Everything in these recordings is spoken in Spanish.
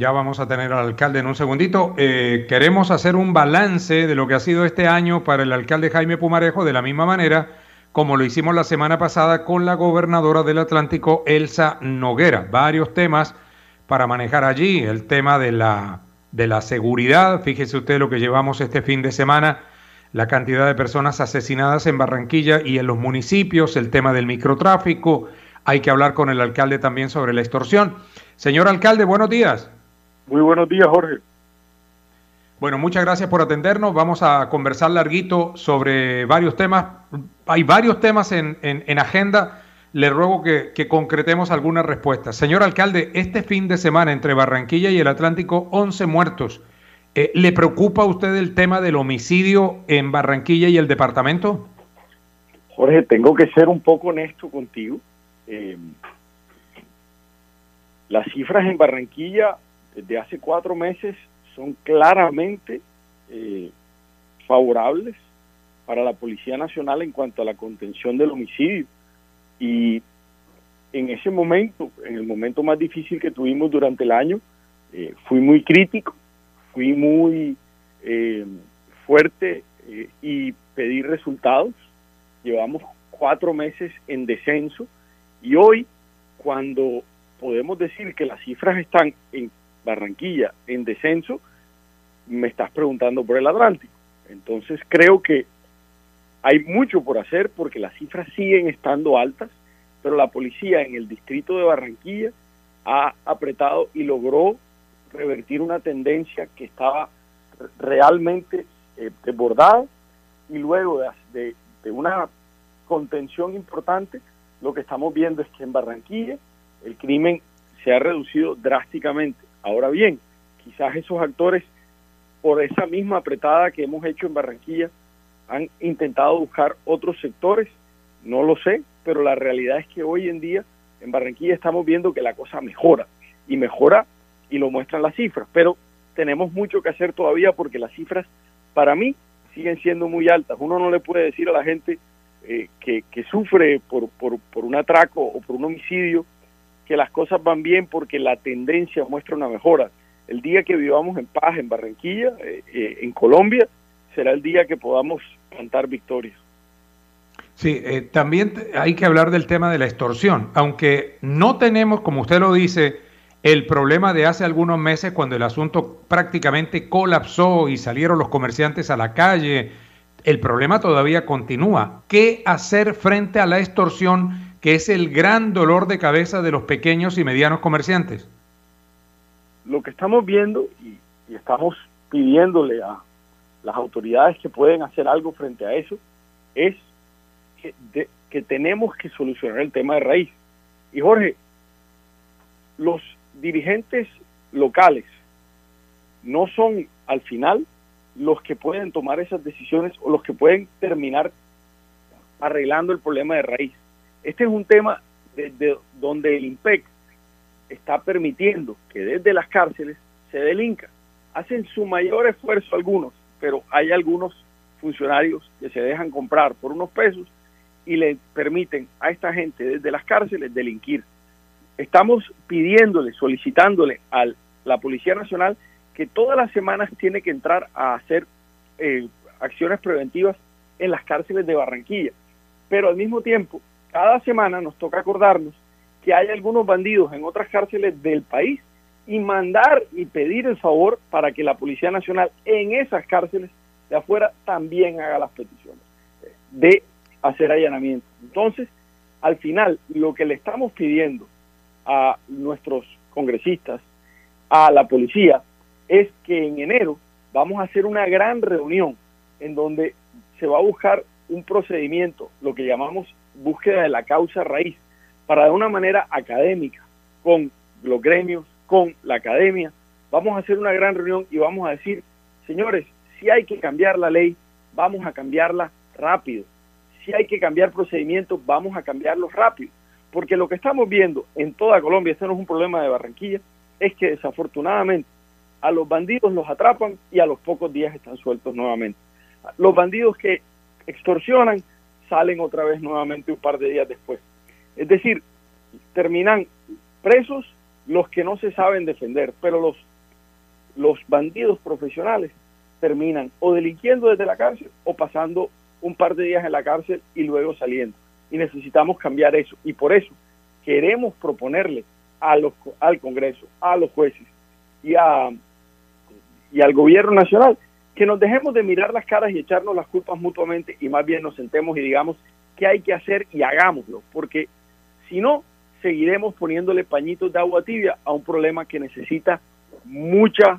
Ya vamos a tener al alcalde en un segundito. Queremos hacer un balance de lo que ha sido este año para el alcalde Jaime Pumarejo, de la misma manera como lo hicimos la semana pasada con la gobernadora del Atlántico, Elsa Noguera. Varios temas para manejar allí. El tema de la seguridad. Fíjese usted lo que llevamos este fin de semana, la cantidad de personas asesinadas en Barranquilla y en los municipios, el tema del microtráfico. Hay que hablar con el alcalde también sobre la extorsión. Señor alcalde, buenos días. Muy buenos días, Jorge. Bueno, muchas gracias por atendernos. Vamos a conversar larguito sobre varios temas. Hay varios temas en agenda. Le ruego que concretemos algunas respuestas. Señor alcalde, este fin de semana entre Barranquilla y el Atlántico, 11 muertos. ¿Le preocupa a usted el tema del homicidio en Barranquilla y el departamento? Jorge, tengo que ser un poco honesto contigo. Las cifras en Barranquilla desde hace 4 meses son claramente favorables para la Policía Nacional en cuanto a la contención del homicidio. Y en ese momento, en el momento más difícil que tuvimos durante el año, fui muy crítico, fui muy fuerte y pedí resultados. Llevamos 4 meses en descenso y hoy, cuando podemos decir que las cifras están en Barranquilla en descenso, me estás preguntando por el Atlántico. Entonces creo que hay mucho por hacer porque las cifras siguen estando altas, pero la policía en el distrito de Barranquilla ha apretado y logró revertir una tendencia que estaba realmente desbordada, y luego de una contención importante, lo que estamos viendo es que en Barranquilla el crimen se ha reducido drásticamente. Ahora bien, quizás esos actores, por esa misma apretada que hemos hecho en Barranquilla, han intentado buscar otros sectores, no lo sé, pero la realidad es que hoy en día en Barranquilla estamos viendo que la cosa mejora, y lo muestran las cifras, pero tenemos mucho que hacer todavía porque las cifras, para mí, siguen siendo muy altas. Uno no le puede decir a la gente que sufre por un atraco o por un homicidio que las cosas van bien porque la tendencia muestra una mejora. El día que vivamos en paz en Barranquilla, en Colombia, será el día que podamos cantar victorias. Sí, también hay que hablar del tema de la extorsión, aunque no tenemos, como usted lo dice, el problema de hace algunos meses cuando el asunto prácticamente colapsó y salieron los comerciantes a la calle. El problema todavía continúa. ¿Qué hacer frente a la extorsión, que es el gran dolor de cabeza de los pequeños y medianos comerciantes? Lo que estamos viendo y estamos pidiéndole a las autoridades que pueden hacer algo frente a eso es que tenemos que solucionar el tema de raíz. Y Jorge, los dirigentes locales no son al final los que pueden tomar esas decisiones o los que pueden terminar arreglando el problema de raíz. Este es un tema desde donde el IMPEC está permitiendo que desde las cárceles se delinca. Hacen su mayor esfuerzo algunos, pero hay algunos funcionarios que se dejan comprar por unos pesos y le permiten a esta gente desde las cárceles delinquir. Estamos pidiéndole, solicitándole a la Policía Nacional que todas las semanas tiene que entrar a hacer acciones preventivas en las cárceles de Barranquilla. Pero al mismo tiempo, cada semana nos toca acordarnos que hay algunos bandidos en otras cárceles del país y mandar y pedir el favor para que la Policía Nacional en esas cárceles de afuera también haga las peticiones de hacer allanamientos. Entonces, al final, lo que le estamos pidiendo a nuestros congresistas, a la policía, es que en enero vamos a hacer una gran reunión en donde se va a buscar un procedimiento, lo que llamamos búsqueda de la causa raíz, para de una manera académica, con los gremios, con la academia, vamos a hacer una gran reunión y vamos a decir, señores, si hay que cambiar la ley, vamos a cambiarla rápido. Si hay que cambiar procedimientos, vamos a cambiarlos rápido. Porque lo que estamos viendo en toda Colombia, este no es un problema de Barranquilla, es que desafortunadamente a los bandidos los atrapan y a los pocos días están sueltos nuevamente. Los bandidos que extorsionan salen otra vez nuevamente un par de días después. Es decir, terminan presos los que no se saben defender, pero los los bandidos profesionales terminan o delinquiendo desde la cárcel o pasando un par de días en la cárcel y luego saliendo. Y necesitamos cambiar eso. Y por eso queremos proponerle al Congreso, a los jueces y al gobierno nacional que nos dejemos de mirar las caras y echarnos las culpas mutuamente y más bien nos sentemos y digamos qué hay que hacer y hagámoslo, porque si no, seguiremos poniéndole pañitos de agua tibia a un problema que necesita mucho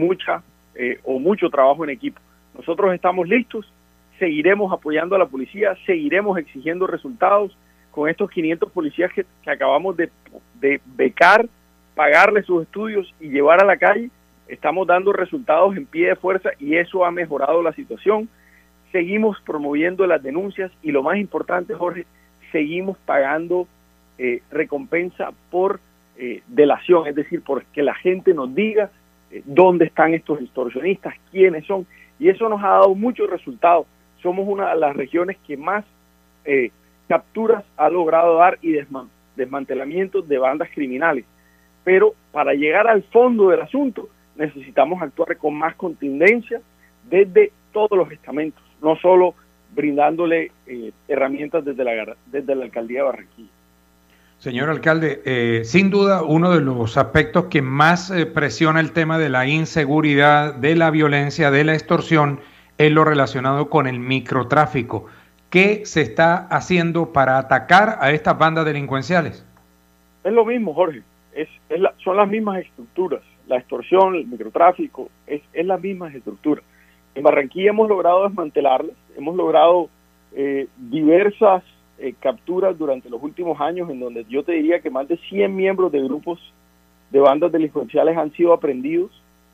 trabajo en equipo. Nosotros estamos listos, seguiremos apoyando a la policía, seguiremos exigiendo resultados con estos 500 policías que acabamos de becar, pagarles sus estudios y llevar a la calle. Estamos dando resultados en pie de fuerza y eso ha mejorado la situación. Seguimos promoviendo las denuncias y lo más importante, Jorge, seguimos pagando recompensa por delación, es decir, por que la gente nos diga dónde están estos extorsionistas, quiénes son, y eso nos ha dado muchos resultados. Somos una de las regiones que más capturas ha logrado dar y desmantelamientos de bandas criminales, pero para llegar al fondo del asunto necesitamos actuar con más contundencia desde todos los estamentos, no solo brindándole herramientas desde la Alcaldía de Barranquilla. Señor alcalde, sin duda uno de los aspectos que más presiona el tema de la inseguridad, de la violencia, de la extorsión, es lo relacionado con el microtráfico. ¿Qué se está haciendo para atacar a estas bandas delincuenciales? Es lo mismo, Jorge, son las mismas estructuras, la extorsión, el microtráfico, es las mismas estructuras. En Barranquilla hemos logrado desmantelarlas, hemos logrado diversas capturas durante los últimos años, en donde yo te diría que más de 100 miembros de grupos de bandas delincuenciales han sido aprehendidos,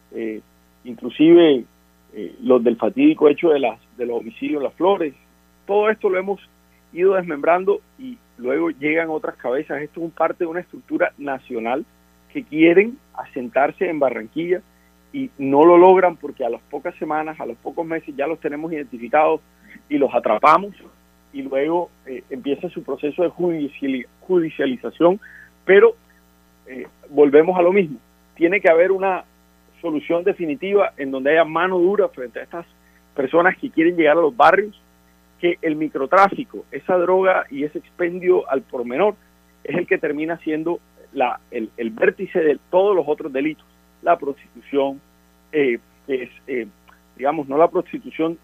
inclusive los del fatídico hecho de los homicidios en Las Flores. Todo esto lo hemos ido desmembrando y luego llegan otras cabezas. Esto es parte de una estructura nacional que quieren asentarse en Barranquilla y no lo logran porque a las pocas semanas, a los pocos meses ya los tenemos identificados y los atrapamos y luego empieza su proceso de judicialización, pero volvemos a lo mismo. Tiene que haber una solución definitiva en donde haya mano dura frente a estas personas que quieren llegar a los barrios, que el microtráfico, esa droga y ese expendio al por menor es el que termina siendo el vértice de todos los otros delitos. La prostitución, que es, digamos, no la prostitución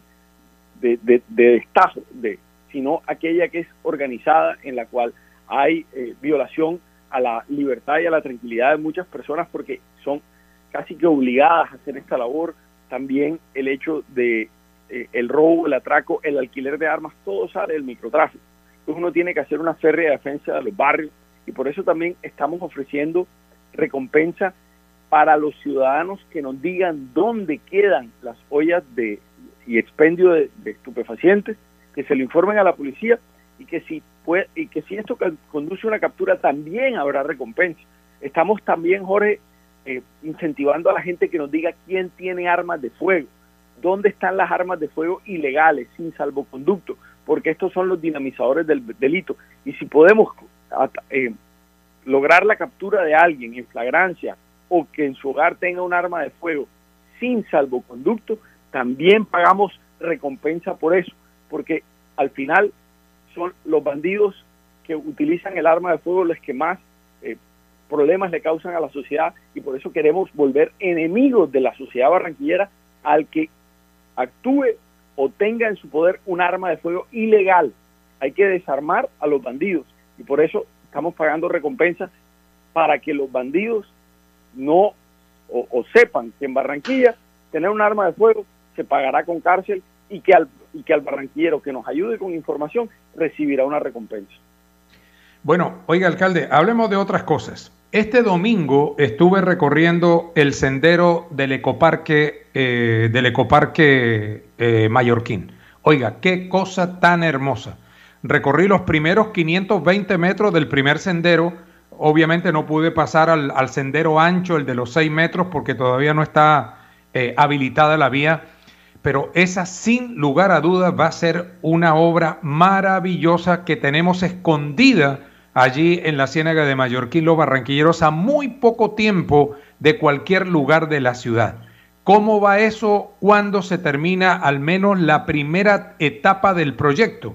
de destajo, sino aquella que es organizada, en la cual hay violación a la libertad y a la tranquilidad de muchas personas porque son casi que obligadas a hacer esta labor. También el hecho de el robo, el atraco, el alquiler de armas, todo sale del microtráfico. Entonces uno tiene que hacer una férrea defensa de los barrios y por eso también estamos ofreciendo recompensa para los ciudadanos que nos digan dónde quedan las ollas y expendio de estupefacientes, que se lo informen a la policía y que si esto conduce a una captura también habrá recompensa. Estamos también, Jorge, incentivando a la gente que nos diga quién tiene armas de fuego, dónde están las armas de fuego ilegales, sin salvoconducto, porque estos son los dinamizadores del delito. Y si podemos lograr la captura de alguien en flagrancia o que en su hogar tenga un arma de fuego sin salvoconducto, también pagamos recompensa por eso, porque al final son los bandidos que utilizan el arma de fuego los que más problemas le causan a la sociedad y por eso queremos volver enemigos de la sociedad barranquillera al que actúe o tenga en su poder un arma de fuego ilegal. Hay que desarmar a los bandidos y por eso estamos pagando recompensas para que los bandidos no sepan que en Barranquilla tener un arma de fuego se pagará con cárcel y que al barranquillero que nos ayude con información recibirá una recompensa. Bueno, oiga, alcalde, hablemos de otras cosas. Este domingo estuve recorriendo el sendero del ecoparque Mallorquín. Oiga, qué cosa tan hermosa. Recorrí los primeros 520 metros del primer sendero. Obviamente no pude pasar al sendero ancho, el de los 6 metros, porque todavía no está habilitada la vía. Pero esa, sin lugar a dudas, va a ser una obra maravillosa que tenemos escondida allí en la Ciénaga de Mallorquín, los barranquilleros, a muy poco tiempo de cualquier lugar de la ciudad. ¿Cómo va eso cuando se termina al menos la primera etapa del proyecto?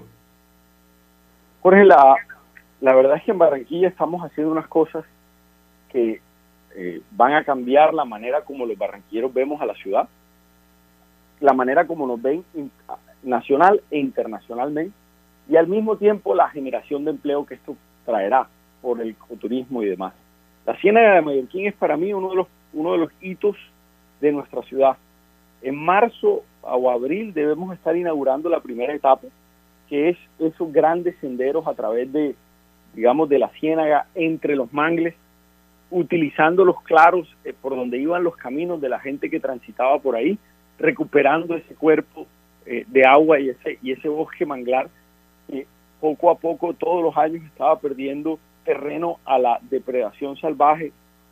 Jorge, la verdad es que en Barranquilla estamos haciendo unas cosas que van a cambiar la manera como los barranquilleros vemos a la ciudad, la manera como nos ven nacional e internacionalmente, y al mismo tiempo la generación de empleo que esto traerá por el ecoturismo y demás. La Ciénaga de Mallorquín es para mí uno de los hitos de nuestra ciudad. En marzo o abril debemos estar inaugurando la primera etapa, que es esos grandes senderos a través de, digamos, de la ciénaga entre los mangles, utilizando los claros por donde iban los caminos de la gente que transitaba por ahí, recuperando ese cuerpo de agua y ese bosque manglar que poco a poco todos los años estaba perdiendo terreno a la depredación salvaje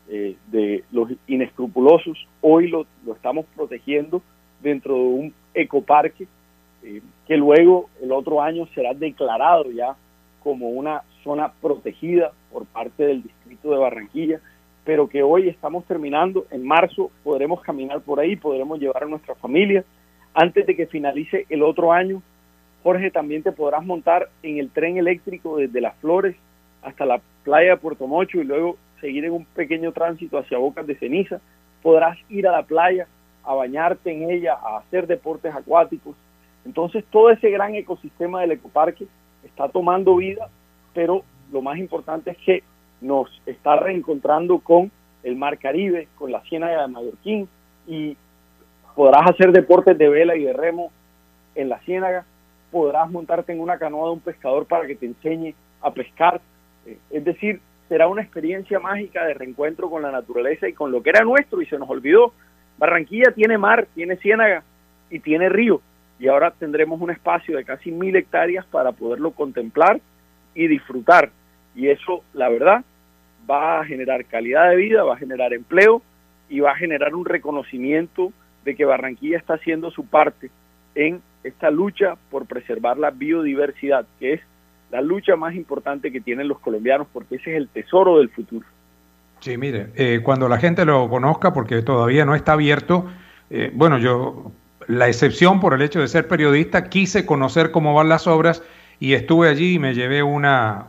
de los inescrupulosos. Hoy lo estamos protegiendo dentro de un ecoparque que luego el otro año será declarado ya como una zona protegida por parte del distrito de Barranquilla, pero que hoy estamos terminando. En marzo podremos caminar por ahí, podremos llevar a nuestra familia. Antes de que finalice el otro año, Jorge, también te podrás montar en el tren eléctrico desde Las Flores hasta la playa de Puerto Mocho y luego seguir en un pequeño tránsito hacia Bocas de Ceniza. Podrás ir a la playa, a bañarte en ella, a hacer deportes acuáticos. Entonces todo ese gran ecosistema del ecoparque está tomando vida, pero lo más importante es que nos está reencontrando con el Mar Caribe, con la Ciénaga de Mallorquín, y podrás hacer deportes de vela y de remo en la ciénaga, podrás montarte en una canoa de un pescador para que te enseñe a pescar. Es decir, será una experiencia mágica de reencuentro con la naturaleza y con lo que era nuestro y se nos olvidó. Barranquilla tiene mar, tiene ciénaga y tiene río, y ahora tendremos un espacio de casi 1000 hectáreas para poderlo contemplar y disfrutar, y eso, la verdad, va a generar calidad de vida, va a generar empleo y va a generar un reconocimiento de que Barranquilla está haciendo su parte en esta lucha por preservar la biodiversidad, que es la lucha más importante que tienen los colombianos, porque ese es el tesoro del futuro. Sí, mire, cuando la gente lo conozca, porque todavía no está abierto, bueno, yo, la excepción por el hecho de ser periodista, quise conocer cómo van las obras y estuve allí y me llevé una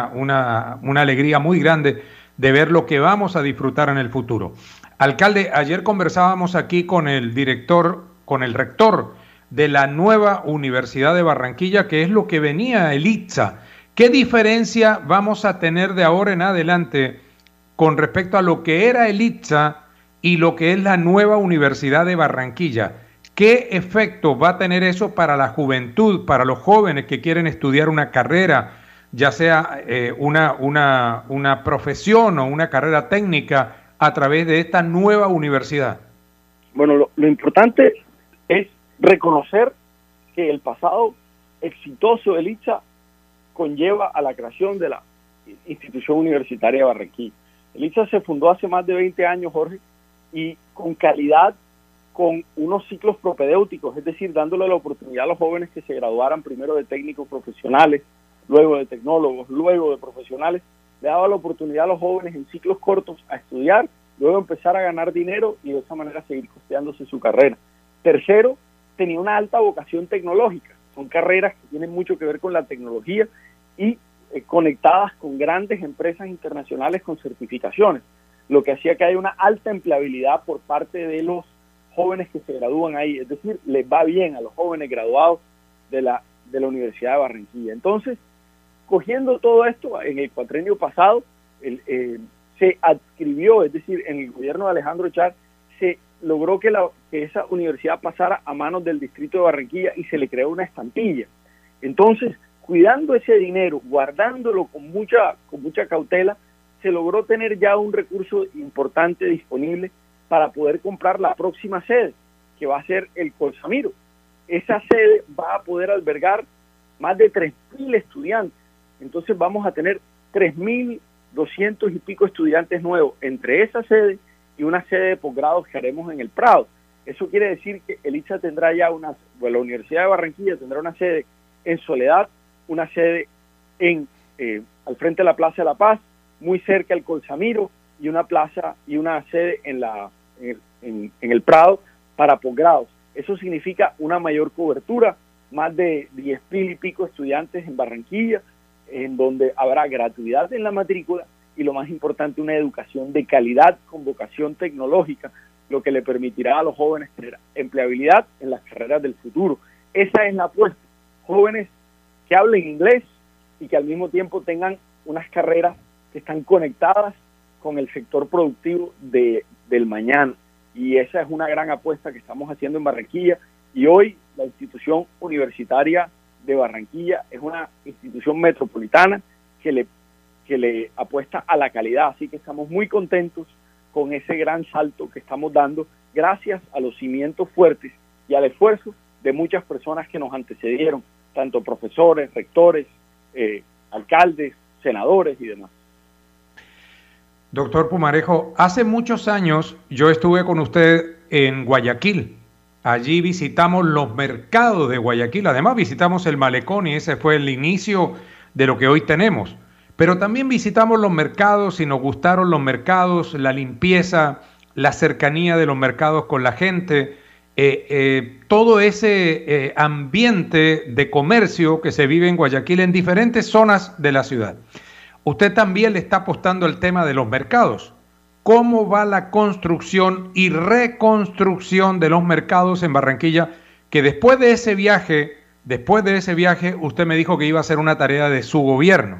alegría muy grande de ver lo que vamos a disfrutar en el futuro. Alcalde, ayer conversábamos aquí con el director, con el rector de la nueva Universidad de Barranquilla, que es lo que venía el ITSA. ¿Qué diferencia vamos a tener de ahora en adelante con respecto a lo que era el ITSA y lo que es la nueva Universidad de Barranquilla? ¿Qué efecto va a tener eso para la juventud, para los jóvenes que quieren estudiar una carrera, ya sea una profesión o una carrera técnica a través de esta nueva universidad? Bueno, lo importante es reconocer que el pasado exitoso del ITSA conlleva a la creación de la institución universitaria de Barranquilla. El ITSA se fundó hace más de 20 años, Jorge, y con calidad, con unos ciclos propedéuticos, es decir, dándole la oportunidad a los jóvenes que se graduaran primero de técnicos profesionales, luego de tecnólogos, luego de profesionales, le daba la oportunidad a los jóvenes en ciclos cortos a estudiar, luego empezar a ganar dinero y de esa manera seguir costeándose su carrera. Tercero, tenía una alta vocación tecnológica, son carreras que tienen mucho que ver con la tecnología y conectadas con grandes empresas internacionales con certificaciones, lo que hacía que haya una alta empleabilidad por parte de los jóvenes que se gradúan ahí, es decir, les va bien a los jóvenes graduados de la Universidad de Barranquilla. Entonces, cogiendo todo esto, en el cuatrenio pasado se adscribió, es decir, en el gobierno de Alejandro Char, se logró que esa universidad pasara a manos del distrito de Barranquilla y se le creó una estampilla. Entonces, cuidando ese dinero, guardándolo con mucha cautela, se logró tener ya un recurso importante disponible para poder comprar la próxima sede, que va a ser el Colsamiro. Esa sede va a poder albergar más de 3.000 estudiantes. Entonces vamos a tener 3.200 y pico estudiantes nuevos entre esa sede y una sede de posgrados que haremos en el Prado. Eso quiere decir que el ITSA tendrá ya la Universidad de Barranquilla tendrá una sede en Soledad, una sede al frente de la Plaza de la Paz, muy cerca del Colsamiro, y una plaza y una sede en el Prado para posgrados. Eso significa una mayor cobertura, más de 10.000 y pico estudiantes en Barranquilla, en donde habrá gratuidad en la matrícula y, lo más importante, una educación de calidad con vocación tecnológica, lo que le permitirá a los jóvenes tener empleabilidad en las carreras del futuro. Esa es la apuesta. Jóvenes que hablen inglés y que al mismo tiempo tengan unas carreras que están conectadas con el sector productivo del mañana. Y esa es una gran apuesta que estamos haciendo en Barranquilla. Y hoy la institución universitaria de Barranquilla es una institución metropolitana que le apuesta a la calidad. Así que estamos muy contentos con ese gran salto que estamos dando gracias a los cimientos fuertes y al esfuerzo de muchas personas que nos antecedieron, tanto profesores, rectores, alcaldes, senadores y demás. Doctor Pumarejo, hace muchos años yo estuve con usted en Guayaquil. Allí visitamos los mercados de Guayaquil, además visitamos el malecón y ese fue el inicio de lo que hoy tenemos. Pero también visitamos los mercados y nos gustaron los mercados, la limpieza, la cercanía de los mercados con la gente, todo ese ambiente de comercio que se vive en Guayaquil en diferentes zonas de la ciudad. Usted también le está apostando al tema de los mercados. ¿Cómo va la construcción y reconstrucción de los mercados en Barranquilla? Que después de ese viaje, usted me dijo que iba a ser una tarea de su gobierno.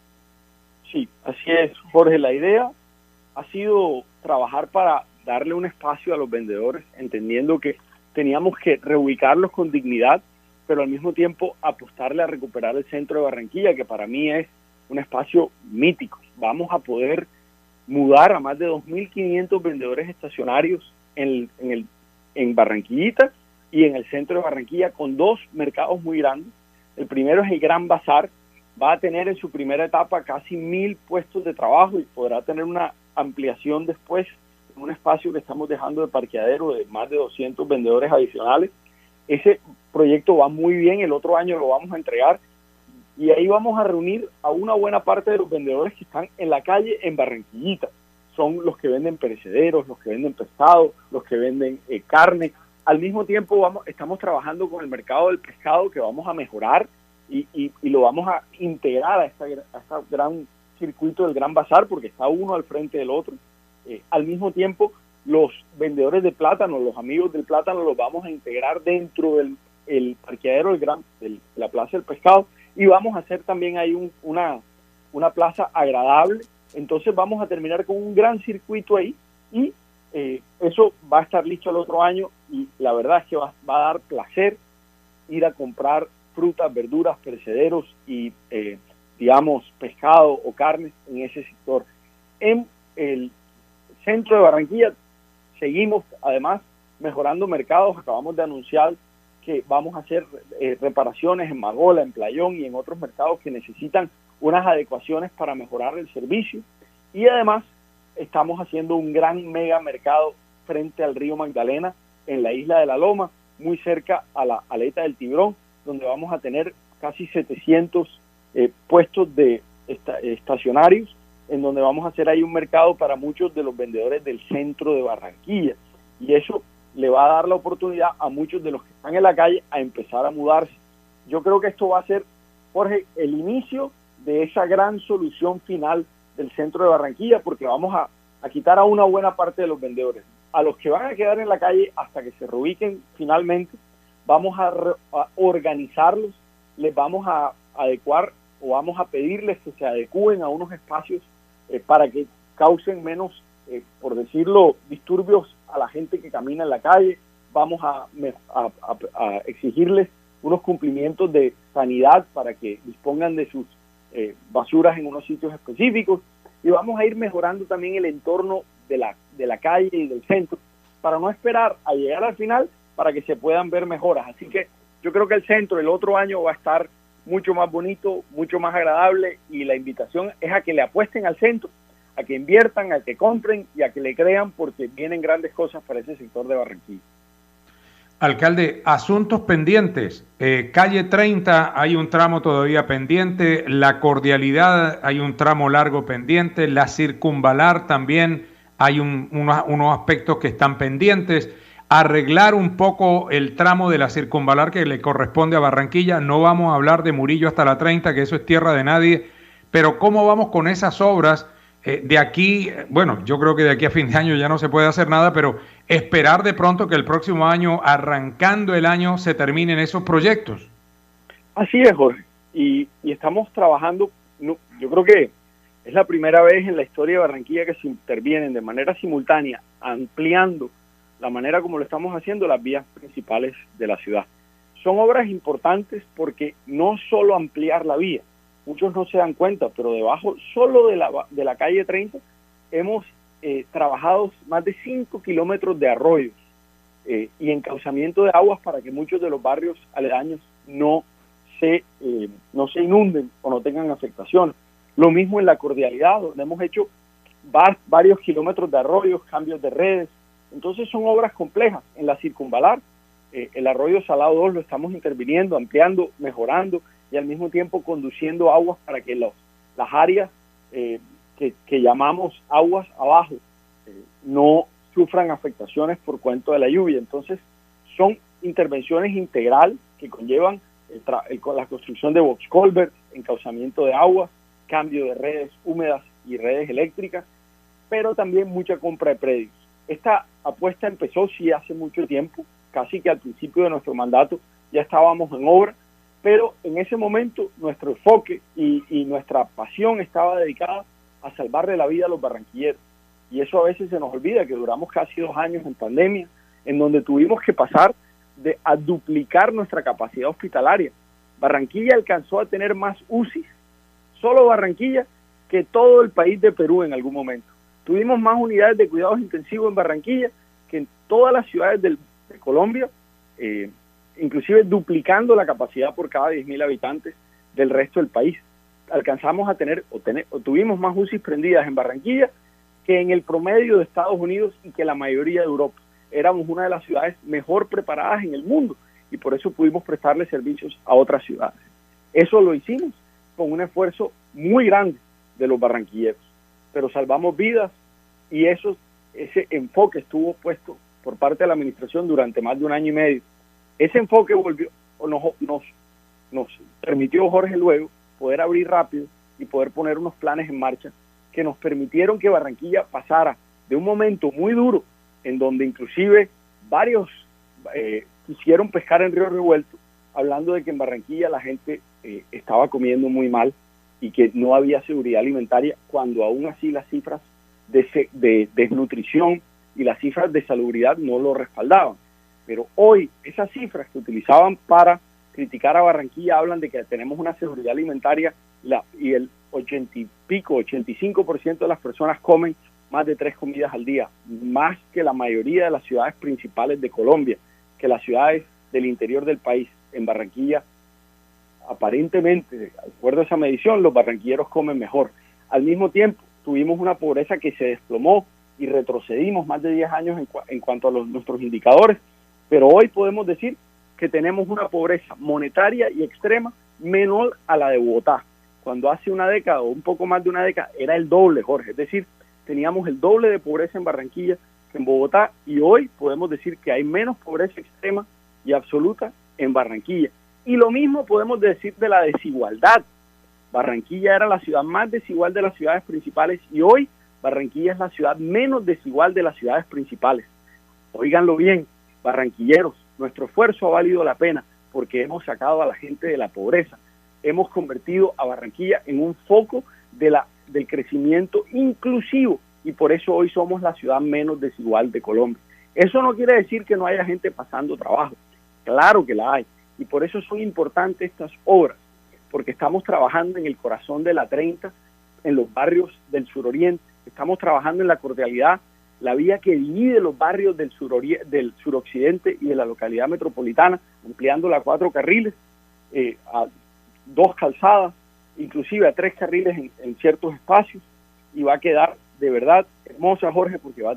Sí, así es, Jorge. La idea ha sido trabajar para darle un espacio a los vendedores, entendiendo que teníamos que reubicarlos con dignidad, pero al mismo tiempo apostarle a recuperar el centro de Barranquilla, que para mí es un espacio mítico. Vamos a poder mudar a más de 2.500 vendedores estacionarios en Barranquillita y en el centro de Barranquilla, con dos mercados muy grandes. El primero es el Gran Bazar. Va a tener en su primera etapa casi 1.000 puestos de trabajo y podrá tener una ampliación después en un espacio que estamos dejando de parqueadero de más de 200 vendedores adicionales. Ese proyecto va muy bien, el otro año lo vamos a entregar y ahí vamos a reunir a una buena parte de los vendedores que están en la calle en Barranquillita. Son los que venden perecederos, los que venden pescado, los que venden carne. Al mismo tiempo estamos trabajando con el mercado del pescado, que vamos a mejorar y lo vamos a integrar a este gran circuito del Gran Bazar, porque está uno al frente del otro. Al mismo tiempo, los vendedores de plátano, los amigos del plátano, los vamos a integrar dentro del parqueadero de la Plaza del Pescado, y vamos a hacer también ahí una plaza agradable. Entonces vamos a terminar con un gran circuito ahí, y eso va a estar listo el otro año, y la verdad es que va a dar placer ir a comprar frutas, verduras, perecederos y, digamos, pescado o carnes en ese sector. En el centro de Barranquilla seguimos, además, mejorando mercados. Acabamos de anunciar que vamos a hacer reparaciones en Magola, en Playón y en otros mercados que necesitan unas adecuaciones para mejorar el servicio. Y además, estamos haciendo un gran mega mercado frente al río Magdalena, en la isla de La Loma, muy cerca a la aleta del Tiburón, donde vamos a tener casi 700 puestos de estacionarios, en donde vamos a hacer ahí un mercado para muchos de los vendedores del centro de Barranquilla. Y eso le va a dar la oportunidad a muchos de los que están en la calle a empezar a mudarse. Yo creo que esto va a ser, Jorge, el inicio de esa gran solución final del centro de Barranquilla, porque vamos a quitar a una buena parte de los vendedores. A los que van a quedar en la calle hasta que se reubiquen finalmente, vamos a organizarlos, les vamos a adecuar o vamos a pedirles que se adecúen a unos espacios para que causen menos, por decirlo, disturbios a la gente que camina en la calle. Vamos a exigirles unos cumplimientos de sanidad para que dispongan de sus basuras en unos sitios específicos, y vamos a ir mejorando también el entorno de la calle y del centro para no esperar a llegar al final para que se puedan ver mejoras. Así que yo creo que el centro el otro año va a estar mucho más bonito, mucho más agradable, y la invitación es a que le apuesten al centro, a que inviertan, a que compren y a que le crean, porque vienen grandes cosas para ese sector de Barranquilla. Alcalde, asuntos pendientes. Calle 30 hay un tramo todavía pendiente, la Cordialidad hay un tramo largo pendiente, la Circunvalar también hay unos aspectos que están pendientes. Arreglar un poco el tramo de la Circunvalar que le corresponde a Barranquilla. No vamos a hablar de Murillo hasta la 30, que eso es tierra de nadie, pero ¿cómo vamos con esas obras? De aquí, bueno, yo creo que de aquí a fin de año ya no se puede hacer nada, pero esperar de pronto que el próximo año, arrancando el año, se terminen esos proyectos. Así es, Jorge. Y estamos trabajando, no, yo creo que es la primera vez en la historia de Barranquilla que se intervienen de manera simultánea, ampliando la manera como lo estamos haciendo las vías principales de la ciudad. Son obras importantes porque no solo ampliar la vía, muchos no se dan cuenta, pero debajo solo de la calle 30 hemos trabajado más de 5 kilómetros de arroyos y encauzamiento de aguas para que muchos de los barrios aledaños no se inunden o no tengan afectaciones. Lo mismo en la Cordialidad, donde hemos hecho varios kilómetros de arroyos, cambios de redes. Entonces son obras complejas. En la Circunvalar, el arroyo Salado 2 lo estamos interviniendo, ampliando, mejorando y al mismo tiempo conduciendo aguas para que las áreas que llamamos aguas abajo no sufran afectaciones por cuento de la lluvia. Entonces son intervenciones integral que conllevan la construcción de box culvert, encauzamiento de aguas, cambio de redes húmedas y redes eléctricas, pero también mucha compra de predios. Esta apuesta empezó sí hace mucho tiempo, casi que al principio de nuestro mandato ya estábamos en obra, pero en ese momento nuestro enfoque y nuestra pasión estaba dedicada a salvarle la vida a los barranquilleros. Y eso a veces se nos olvida, que duramos casi 2 años en pandemia, en donde tuvimos que pasar a duplicar nuestra capacidad hospitalaria. Barranquilla alcanzó a tener más UCIs, solo Barranquilla, que todo el país de Perú en algún momento. Tuvimos más unidades de cuidados intensivos en Barranquilla que en todas las ciudades de Colombia, inclusive duplicando la capacidad por cada 10.000 habitantes del resto del país. Alcanzamos a tener o tuvimos más UCIs prendidas en Barranquilla que en el promedio de Estados Unidos y que la mayoría de Europa. Éramos una de las ciudades mejor preparadas en el mundo y por eso pudimos prestarle servicios a otras ciudades. Eso lo hicimos con un esfuerzo muy grande de los barranquilleros, pero salvamos vidas y ese enfoque estuvo puesto por parte de la administración durante más de 1 año y medio. Ese enfoque nos permitió, Jorge, luego poder abrir rápido y poder poner unos planes en marcha que nos permitieron que Barranquilla pasara de un momento muy duro, en donde inclusive varios quisieron pescar en Río Revuelto, hablando de que en Barranquilla la gente estaba comiendo muy mal y que no había seguridad alimentaria, cuando aún así las cifras de desnutrición y las cifras de salubridad no lo respaldaban. Pero hoy esas cifras que utilizaban para criticar a Barranquilla hablan de que tenemos una seguridad alimentaria y el 85% de las personas comen más de 3 comidas al día, más que la mayoría de las ciudades principales de Colombia, que las ciudades del interior del país. En Barranquilla, aparentemente, de acuerdo a esa medición, los barranquilleros comen mejor. Al mismo tiempo, tuvimos una pobreza que se desplomó y retrocedimos más de 10 años en cuanto a nuestros indicadores, pero hoy podemos decir que tenemos una pobreza monetaria y extrema menor a la de Bogotá, cuando hace una década o un poco más de una década era el doble, Jorge, es decir, teníamos el doble de pobreza en Barranquilla que en Bogotá y hoy podemos decir que hay menos pobreza extrema y absoluta en Barranquilla. Y lo mismo podemos decir de la desigualdad. Barranquilla era la ciudad más desigual de las ciudades principales y hoy Barranquilla es la ciudad menos desigual de las ciudades principales. Óiganlo bien, barranquilleros, nuestro esfuerzo ha valido la pena porque hemos sacado a la gente de la pobreza. Hemos convertido a Barranquilla en un foco del crecimiento inclusivo y por eso hoy somos la ciudad menos desigual de Colombia. Eso no quiere decir que no haya gente pasando trabajo. Claro que la hay. Y por eso son importantes estas obras, porque estamos trabajando en el corazón de la 30, en los barrios del suroriente. Estamos trabajando en la Cordialidad, la vía que divide los barrios del suroccidente y de la localidad metropolitana, ampliándola a 4 carriles, a 2 calzadas, inclusive a 3 carriles en ciertos espacios, y va a quedar de verdad hermosa, Jorge, porque va a tener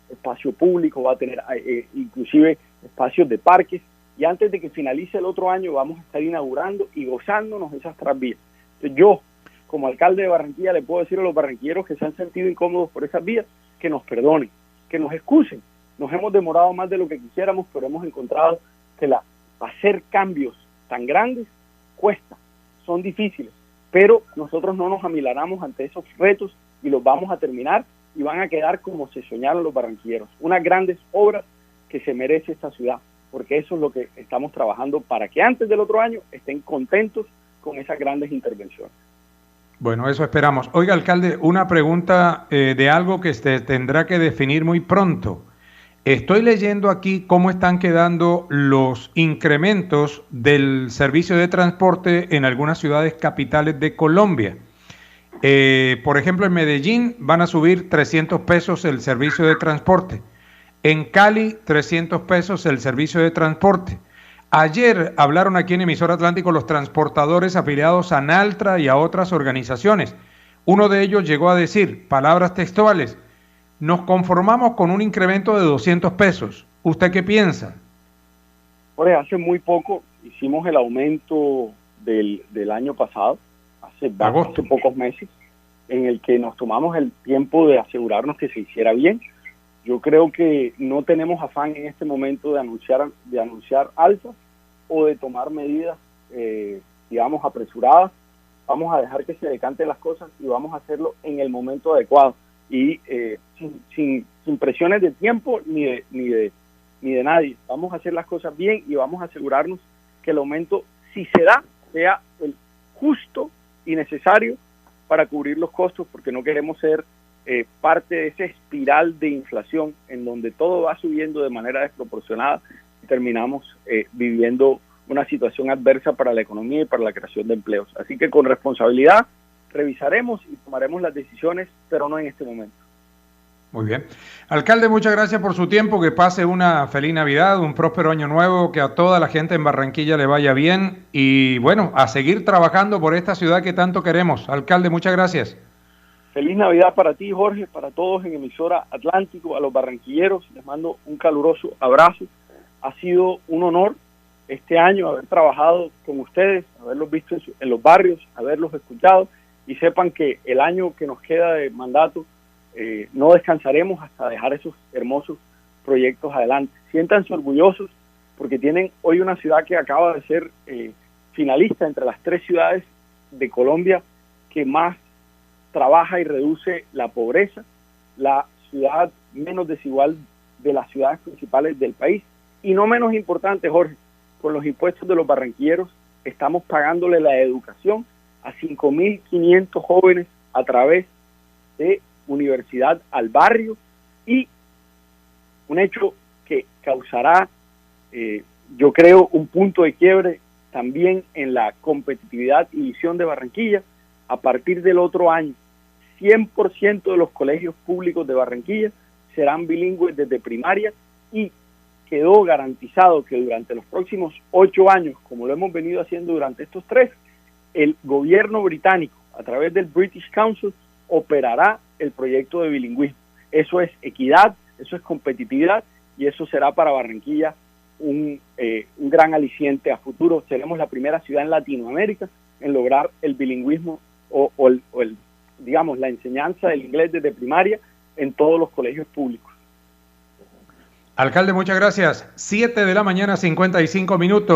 espacio público, va a tener inclusive espacios de parques, y antes de que finalice el otro año vamos a estar inaugurando y gozándonos esas tranvías. Entonces yo, como alcalde de Barranquilla, le puedo decir a los barranquilleros que se han sentido incómodos por esas vías, que nos perdonen, que nos excusen. Nos hemos demorado más de lo que quisiéramos, pero hemos encontrado que hacer cambios tan grandes cuesta, son difíciles, pero nosotros no nos amilanamos ante esos retos y los vamos a terminar y van a quedar como se soñaron los barranquilleros, unas grandes obras que se merece esta ciudad, porque eso es lo que estamos trabajando para que antes del otro año estén contentos con esas grandes intervenciones. Bueno, eso esperamos. Oiga, alcalde, una pregunta de algo que se tendrá que definir muy pronto. Estoy leyendo aquí cómo están quedando los incrementos del servicio de transporte en algunas ciudades capitales de Colombia. Por ejemplo, en Medellín van a subir 300 pesos el servicio de transporte. En Cali, 300 pesos el servicio de transporte. Ayer hablaron aquí en Emisor Atlántico los transportadores afiliados a Naltra y a otras organizaciones. Uno de ellos llegó a decir, palabras textuales, nos conformamos con un incremento de 200 pesos. ¿Usted qué piensa? Pues hace muy poco hicimos el aumento del año pasado, hace pocos meses, en el que nos tomamos el tiempo de asegurarnos que se hiciera bien. Yo creo que no tenemos afán en este momento de anunciar alzas o de tomar medidas, digamos, apresuradas. Vamos a dejar que se decanten las cosas y vamos a hacerlo en el momento adecuado y sin presiones de tiempo ni de nadie. Vamos a hacer las cosas bien y vamos a asegurarnos que el aumento, si se da, sea el justo y necesario para cubrir los costos, porque no queremos ser parte de esa espiral de inflación en donde todo va subiendo de manera desproporcionada y terminamos viviendo una situación adversa para la economía y para la creación de empleos. Así que con responsabilidad revisaremos y tomaremos las decisiones, pero no en este momento. Muy bien. Alcalde, muchas gracias por su tiempo, que pase una feliz Navidad, un próspero año nuevo, que a toda la gente en Barranquilla le vaya bien y bueno, a seguir trabajando por esta ciudad que tanto queremos. Alcalde, muchas gracias. Feliz Navidad para ti, Jorge, para todos en Emisora Atlántico, a los barranquilleros, les mando un caluroso abrazo. Ha sido un honor este año haber trabajado con ustedes, haberlos visto en los barrios, haberlos escuchado, y sepan que el año que nos queda de mandato no descansaremos hasta dejar esos hermosos proyectos adelante. Siéntanse orgullosos porque tienen hoy una ciudad que acaba de ser finalista entre las 3 ciudades de Colombia que más trabaja y reduce la pobreza, la ciudad menos desigual de las ciudades principales del país, y no menos importante, Jorge, con los impuestos de los barranquilleros estamos pagándole la educación a 5.500 jóvenes a través de Universidad al Barrio, y un hecho que causará, yo creo, un punto de quiebre también en la competitividad y visión de Barranquilla. A partir del otro año, 100% de los colegios públicos de Barranquilla serán bilingües desde primaria, y quedó garantizado que durante los próximos 8 años, como lo hemos venido haciendo durante estos 3, el gobierno británico, a través del British Council, operará el proyecto de bilingüismo. Eso es equidad, eso es competitividad, y eso será para Barranquilla un gran aliciente a futuro. Seremos la primera ciudad en Latinoamérica en lograr el bilingüismo digamos, la enseñanza del inglés desde primaria en todos los colegios públicos. Alcalde, muchas gracias. 7 de la mañana, 55 minutos.